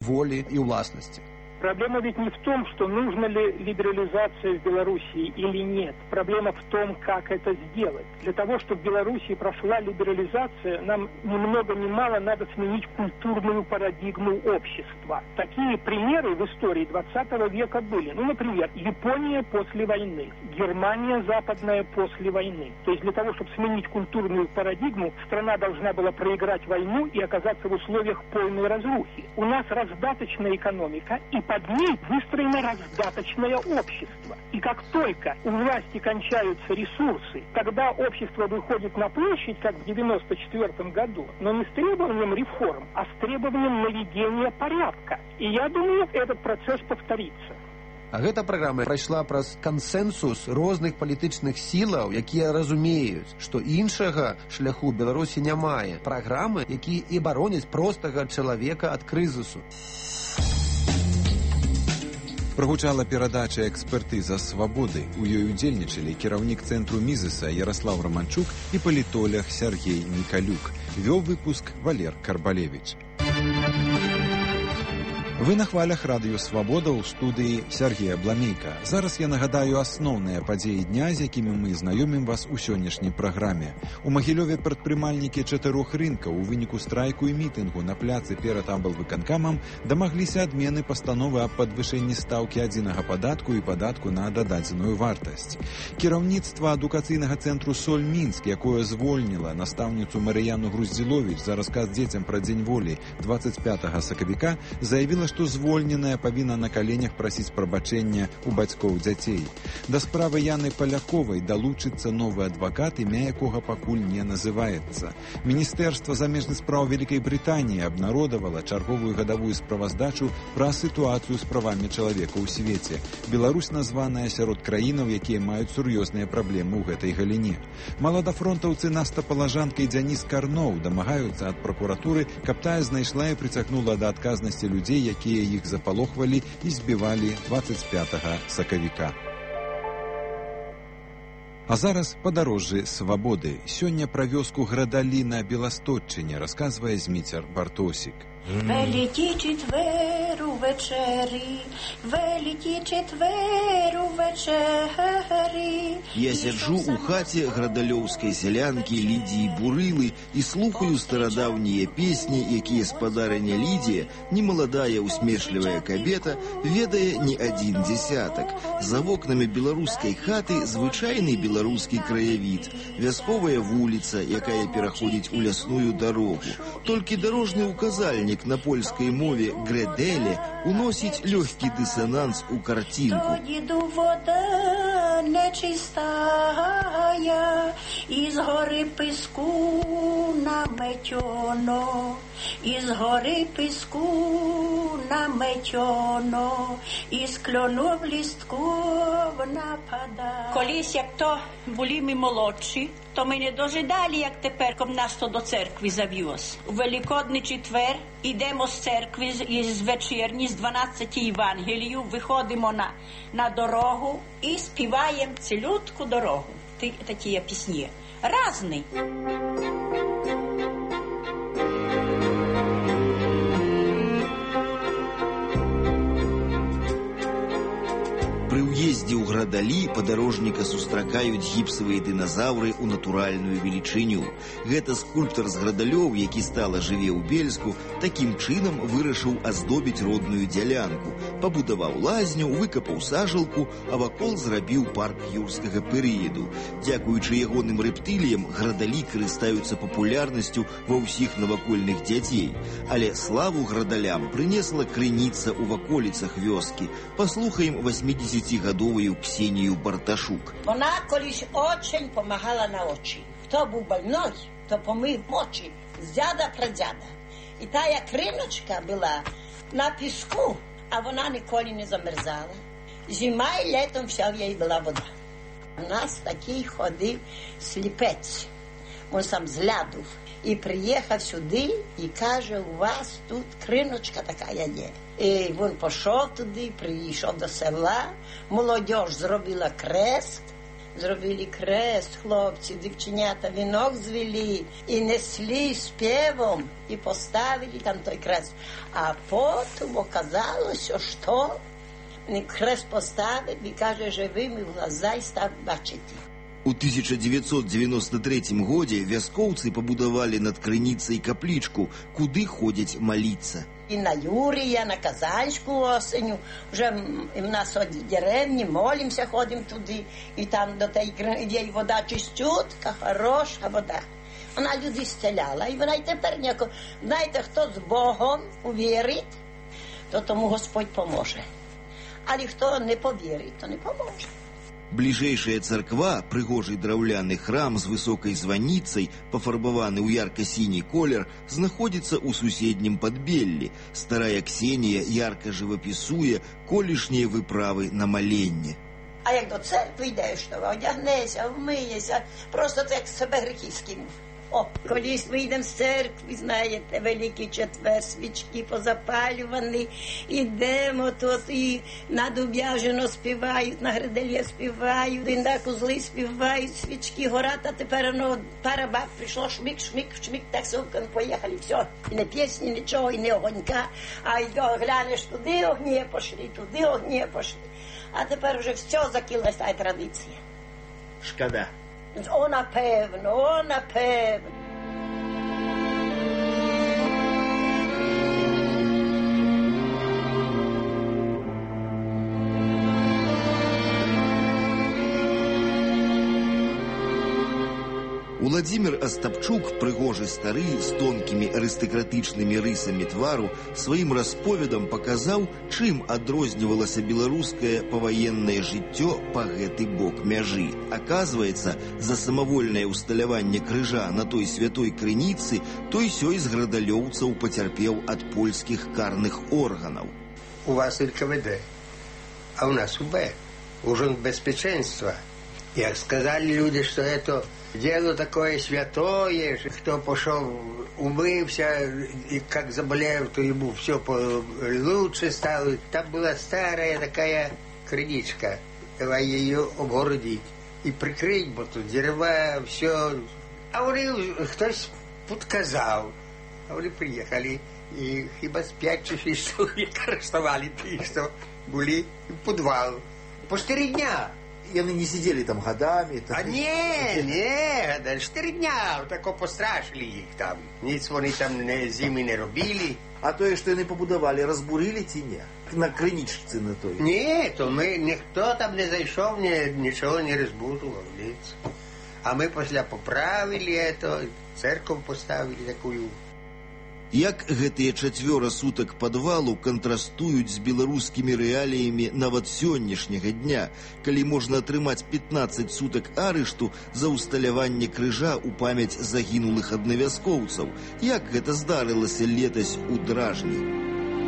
волі і ўласнасці. Проблема ведь не в том, что нужна ли либерализация в Белоруссии или нет. Проблема в том, как это сделать. Для того, чтобы в Белоруссии прошла либерализация, нам ни много ни мало надо сменить культурную парадигму общества. Такие примеры в истории 20 века были. Ну, например, Япония после войны, Германия западная после войны. То есть для того, чтобы сменить культурную парадигму, страна должна была проиграть войну и оказаться в условиях полной разрухи. У нас раздаточная экономика, и под ней выстроено раздаточное общество. И как только у власти кончаются ресурсы, тогда общество выходит на площадь, как в 1994 году, но не с требованием реформ, а с требованием наведения порядка. И я думаю, этот процесс повторится. А гэта праграма прайшла праз кансэнсус розных палітычных сілаў, якія разумеюць, што іншага шляху Беларусі не мае. Праграмы, якія і бароняць простага чалавека ад крызісу. Прогучала перадача «Экспертыза свабоды». У ёй удзельнічалі кіраўнік цэнтру Мізеса Яраслаў Раманчук і палітолог Сергей Мікалюк. Вёў выпуск Валер Карбалевіч. Вы на хвалях радыё «Свабода» ў студыі Сергея Бламейка. Зараз я нагадаю асноўныя падзеі дня, з якімі мы знаёмім вас у сённяшняй праграме. У Магілёве прадпрымальнікі 4 рынкаў у выніку страйку і мітынгу на пляцы перад аблвыканкамам дамагліся адмены пастановы аб падвышэнні стаўкі адзінага падатку і падатку на дададзеную вартасць. Кіраўніцтва адукацыйнага цэнтру «Соль Мінск», якое звольніла настаўніцу Марыяну Груздзіловіч за расказ дзецям пра дзень волі 25 сакавіка, заявіла, што звольненая павінна на каленях прасіць прабачэння у бацькоў дзяцей. Да справы Яны Паляковай далучыцца новы адвакат, імя якога пакуль не называецца. Міністэрства замежных спраў Вялікай Брытаніі абнародавала чарговую гадавую справаздачу пра сітуацыю з правамі чалавека ў свеце. Беларусь названая сярод краінаў, якія маюць сур'ёзныя праблемы ў гэтай галіне. Маладафронтаўцы Наста Палажанка і Дзяніс Карноў дамагаюцца ад пракуратуры, каб тая знайшла і прыцягнула да адказнасці людзей, якія іх запалохвалі і збівалі 25 сакавіка. А зараз падарожжы свабоды. Сёння пра вёску Градалі на Беласточчыне расказвае Зміцер Бартосік. Великі четвер увечері, великі четвер увечері. Я сяджу у хаце градалёўскай сялянкі Лідіі Бурылы і слухаю старадаўнія песні, якія спадарыня Лідія, немаладая усмешлівая кабета, ведае не адзін дзесятак. За вокнамі беларускай хаты звычайны беларускі краявід, вясковая вуліца, якая пераходзіць у лясную дарогу. Толькі дарожны указальнік на польскай мове «гределе» уносіць лёгкі дысананс у картинку. Вода нечистая, із гори піску наметьоно, із гори піску наметьоно, із кльонов лістков нападає. Колись, як то були ми молодші, то ми не дожидали, як тепер, ком нас то до церкви завіз. У Великодний четвер ідемо з церкви, з вечірні, з 12 Євангелію, виходимо на дорогу і співаємо цілютку дорогу. Такі пісні. Разний. Пры ўездзе ў Градалі падарожніка сустракаюць гіпсавыя дыназаўры ў натуральную велічыню. Гэта скульптар з Градалёў, які стала жыве ў Бельску, такім чынам вырашыў аздобіць родную дзялянку. Пабудаваў лазню, выкапаў сажалку, а вакол зрабіў парк юрскага перыяду. Дзякуючы ягоным рэптыліям, Градалі карыстаюцца папулярнасцю ва ўсіх навакольных дзяцей. Але славу градалям прынесла крыніца ў ваколіцах вёскі. Паслухаем 80-гадовую Ксенію Барташук. Вона колись очень помагала на очі. Хто був больной, то помив очі з дяда-прадяда. І тая криночка була на піску, а вона ніколи не замерзала. Зима і літом вся в їй була вода. У нас такий ходив сліпець. Він сам з ляду. І приїхав сюди і каже, у вас тут криночка така є. І він пішов туди, прийшов до села, молодь зробила крест, зробили крест, хлопці, дівченята, вінок звели і несли співом, і поставили там той крест. А потім оказалося, що крест поставив і каже, живими в глаза і став бачити. У 1993 годзе вяскоўцы пабудавалі над крыніцай каплічку, куды ходзяць маліцца. І на Юрія, на Казанську осеню, вже в нас від деревні, молимося, ходимо туди, і там до тієї є вода чистютка, хороша вода. Вона людей зціляла, і вона й тепер ніяко, знаєте, хто з Богом увірить, то тому Господь поможе. Але хто не повірить, то не поможе. Бліжэйшая царква, прыгожы драўляны храм з высокай званіцай, пафарбаваны ў ярка-сіні колер, знаходзіцца ў суседнім Падбеллі. Старая Ксенія ярка жывапісуе колішнія выправы на маленне. А як до церкви йдеш, то одягнешся, вмиєшся, просто так себе гріхи скинув. О, колись вийдемо з церкви, знаєте, Великий Четвер, свічки позапалювані, ідемо тут і на Дуб'яжино співають, на Граделі співають, і на Козли співають, свічки горять, а тепер пара баб прийшло, шмик, шмик, шмик, так сокон, поїхали, все. І не пісні, нічого, і не огонька, а й глянеш, туди огні пошли, туди огні пошли. А тепер вже все закилась та традиція. Шкода. О, напевно, напевно. Уладзімір Астапчук, прыгожы стары, з тонкімі арыстакратычнымі рысамі твару, сваім расповедам паказаў, чым адрознівалася беларускае паваеннае жыццё па гэты бок мяжы. Аказваецца, за самавольнае ўсталяванне крыжа на той святой крыніцы той-сёй з градалёўцаў пацярпеў ад польскіх карных органаў. У вас НКВД, а у нас УБ. Ужин безпеченства. Як сказали люди, что это дело такое святое, кто пошел, умылся, и как заболел, то ему все лучше стало. Там была старая такая крыничка, давай ее обгородить и прикрыть, бо тут дерева, все. А они кто-то подказал, а они приехали, и хіба з 5 чи 6 чоловік арестовали ті, що були в підвал. По 4 дня. И они не сидели там годами? А не, 4 дня, тако пострашили їх там. Ніц вони там зими не робили. А то, що вони побудували, розбурили ті ні? На криничці на той? Ні, то ми, ніхто там не зайшов, нічого не розбудував. А ми після поправили це, церкву поставили таку. Як гэтыя 4 сутак падвалу кантрастуюць з беларускімі рэаліямі нават сённяшняга дня, калі можна атрымаць 15 сутак арышту за ўсталяванне крыжа ў памяць загінулых аднавяскоўцаў, як гэта здарылася летась у Дражні.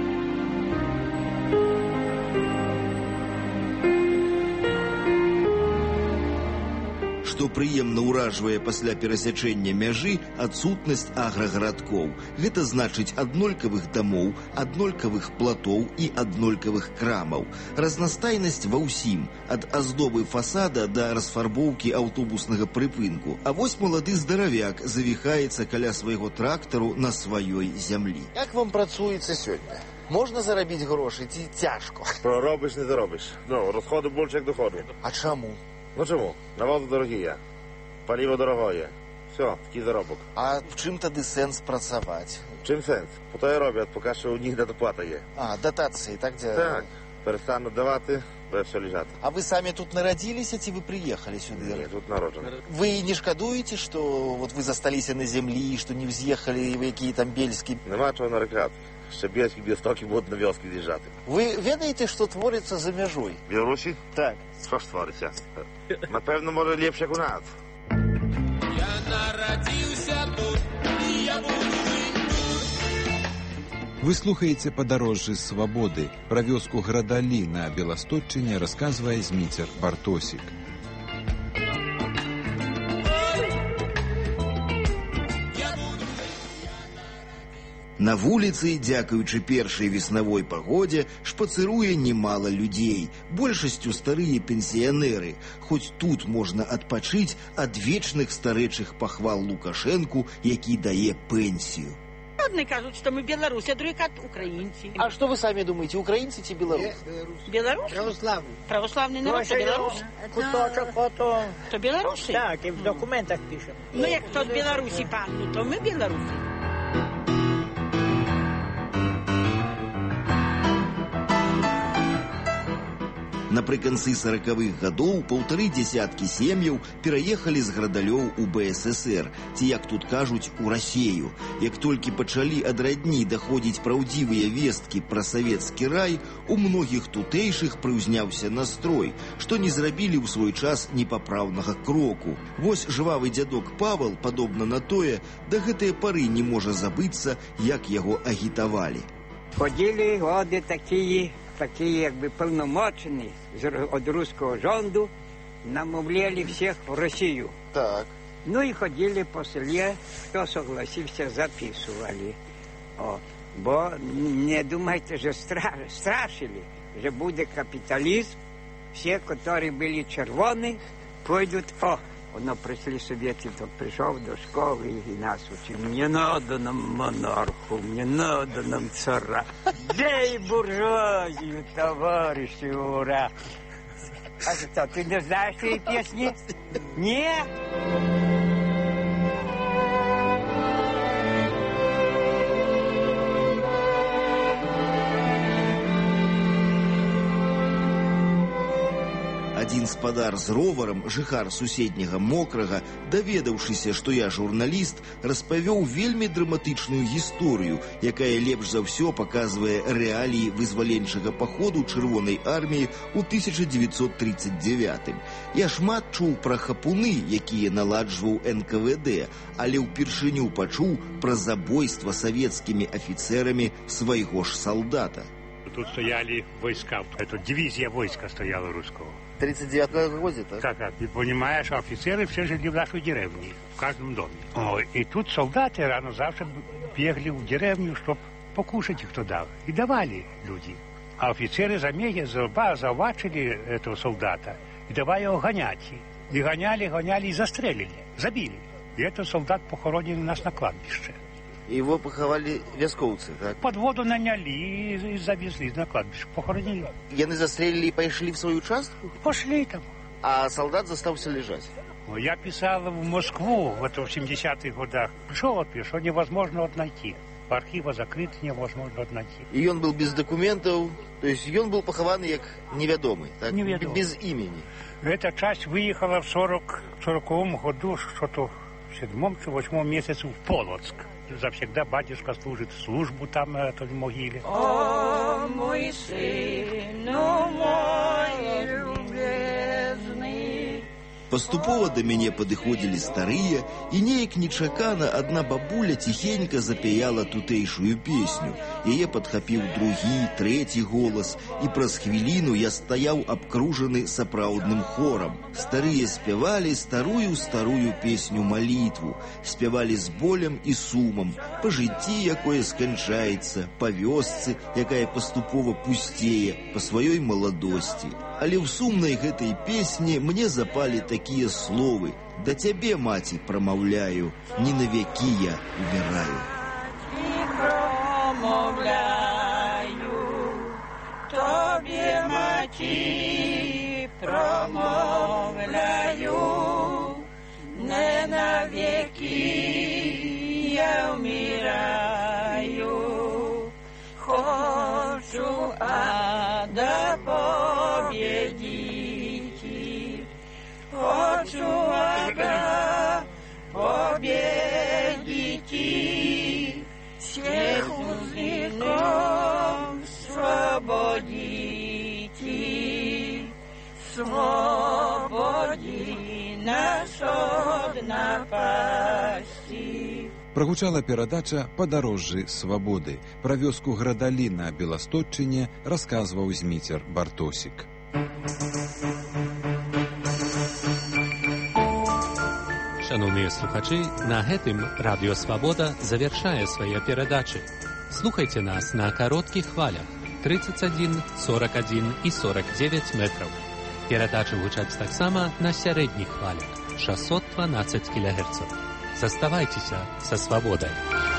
Што прыемна ўражвае пасля перасячэння мяжы адсутнасць аграгарадкоў. Гэта значыць аднолькавых дамоў, аднолькавых платоў і аднолькавых крамаў. Разнастайнасць ва ўсім, ад аздобы фасада да расфарбоўкі аўтобуснага прыпынку. А вось малады здаравяк завіхаецца каля свайго трактару на сваёй зямлі. Як вам працуецца сёння? Можна зарабіць грошы ці цяжко? Проробиш, не заробиш. Ну, розходу більше, як доходу. А чому? Ну чому? Навози дорогі, паліво дорогое. Все, такий заробок. А в чим тоді сенс працювати? Чим сенс? По то і роблять, поки що у них недоплата є. А, дотації, так? Де... Так, перестануть давати, буде все лежати. А ви самі тут народилися, чи ви приїхали сюди? Ні, тут народжений. Ви не шкодуєте, що вот ви засталися на землі, що не вз'їхали в які там бельські? Нема чого нарекати. Ще бельські бістоки будуть на вёски з'їжджати. Ви ведаєте, що твориться за межою? В Білорусі? Так. Що ж твориться? Напевно, може, ліпше, як у нас. Я народився тут, і я буду жити тут. Вы слухаеце «Падарожжы свабоды». Пра вёску Градалі на Беластотчыне расказвае Зміцер Бартосік. На вуліцы, дзякуючы першай веснавой пагодзе, шпацыруе немало людзей, большасцю старыя пенсіянеры, хоць тут можна адпачыць ад вечных старэчых пахвал Лукашэнку, які дае пенсію. Одни кажуть, що ми білоруси, а другі кажуть українці. А что вы сами думаете, украинцы или белорусы? Білоруси? Православні. Православний народ, то білоруси. Кусочок фото. То білоруси? Так, і в документах пишемо. Ну, як хто з Білорусі пахнуть, то ми білоруси. Напрыканцы 40-х гадоў 1,5 сем'яў пераехалі з Градалёў у БССР, ці, як тут кажуць, у Расею. Як толькі пачалі ад радні даходзіць праўдзівыя весткі пра савецкі рай, у многіх тутэйшых прыўзняўся настрой, што не зрабілі ў свой час непапраўнага кроку. Вось жвавы дзядок Павел, падобна на тое, да гэтыя пары не можа забыцца, як яго агітавалі. Ходили годы такі якби полномочені від руського rządu, намовляли всіх в Росію. Так. Ну і ходили по селі, хто согласився, записували. Бо не думайте, що страшили, що буде капіталізм, всі, які були червоні, пойдуть, воно прийшли совєти, то прийшов до школи і нас учив. Не надо нам монарху, не надо нам цара. Бей буржуазию, товарищи, ура! А что, ты не знаешь этой песни? Нет? Адзін спадар з роварам, жыхар суседняга Мокрага, даведаўшыся, што я журналіст, распавёў вельмі драматычную гісторыю, якая лепш за ўсё паказвае рэаліі вызваленчага паходу Чырвонай арміі ў 1939. Я шмат чуў пра хапуны, якія наладжваў НКВД, але ўпершыню пачуў пра забойства савецкімі афіцэрамі свайго ж солдата. Тут стояли войска, это дивизия войска стояла русского. В 1939 году, так? Так. И понимаешь, офицеры все жили в нашей деревне, в каждом доме. И тут солдаты рано завтра бегали в деревню, чтобы покушать их туда. И давали люди. А офицеры завачили этого солдата и давай его гонять. И гоняли и застрелили, забили. И этот солдат похоронен у нас на кладбище. Его поховали вяскоўцы, так? Под воду наняли и завезли на кладбище, похоронили. Яны застрелили и пошли в свою участку? Пошли там. А солдат застался лежать? Я писал в Москву в 70-х годах. Пришел, что невозможно найти. Архива закрыты, невозможно найти. И он был без документов, то есть он был похован как неведомый, так? Неведомый. Без имени. Эта часть выехала в 40-м году, что-то в 7-м, 8-м месяце в Полоцк. Завсегда батюшка служит службу там, на той могиле. О, мой сыну мой любезный. Паступова да мяне падыходзілі старыя, і неяк нечакана адна бабуля ціхенька запяяла тутэйшую песню. Яе падхапіў другі, трэці голас, і праз хвіліну я стаяў абкружаны сапраўдным хорам. Старыя спявалі старую песню малітву, спявалі з болем і сумам, па жыцці, якое сканчаецца, па вёсцы, якая паступова пусцее, па сваёй маладосці. Але ў сумнай гэтай песні мне запалі такія словы: «Да цябе, маці, прамаўляю, не на вякі я умираю». Промовляю, тобі, маті, промовляю, не на віки я вмираю. Хочу ада победить, хочу ада победить, всех узников свободите, свободи нас от напасти. Прагучала перадача «Падарожжы свабоды». Пра вёску Градалі на Беластотчыне расказваў Зміцер Бартосік. Шановныя слухачы, на гэтым Радыё Свабода завяршае свае перадачы. Слухайте нас на коротких хвалях 31, 41 и 49 метров. Передачи гучаць таксама на сярэдніх хвалях 612 кГц. Заставайтеся со свободой.